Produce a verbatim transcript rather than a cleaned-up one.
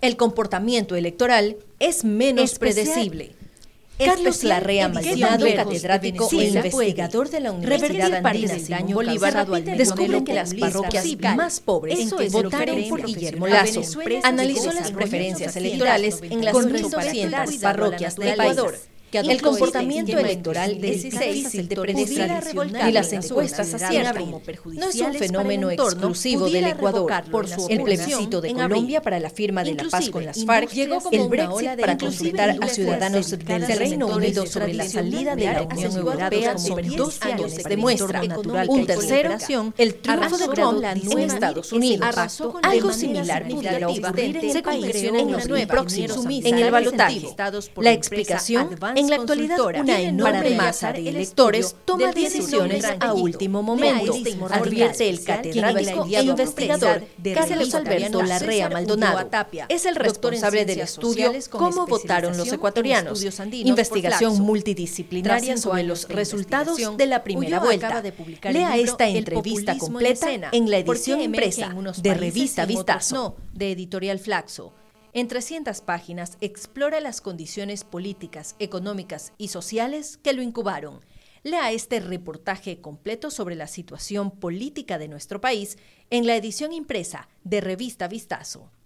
El comportamiento electoral es menos Especial. predecible. Carlos Larrea Maldonado, catedrático e investigador de la Universidad Andina Simón Bolívar, descubre que las parroquias más pobres votaron por Guillermo Lazo. Analizó las preferencias electorales en las mil doscientas parroquias del Ecuador. El comportamiento electoral es difícil de predecir y las encuestas aciertan. No es un fenómeno exclusivo del Ecuador. El plebiscito de Colombia para la firma de la paz con las FARC, el Brexit para consultar a ciudadanos del Reino Unido sobre la salida de la Unión Europea sobre dos años demuestra. Un tercero, el triunfo de Trump en Estados Unidos. Algo similar pudiera ocurrir en los próximos en el balotaje. La explicación: en la actualidad, una enorme masa de electores toma decisiones a último momento, advierte el catedrático e investigador Carlos Alberto Larrea Maldonado. Es el responsable del estudio Cómo votaron los ecuatorianos, investigación multidisciplinaria sobre los resultados de la primera vuelta. Lea esta entrevista completa en la edición impresa de Revista Vistazo, de Editorial Flaxo. En trescientas páginas explora las condiciones políticas, económicas y sociales que lo incubaron. Lea este reportaje completo sobre la situación política de nuestro país en la edición impresa de Revista Vistazo.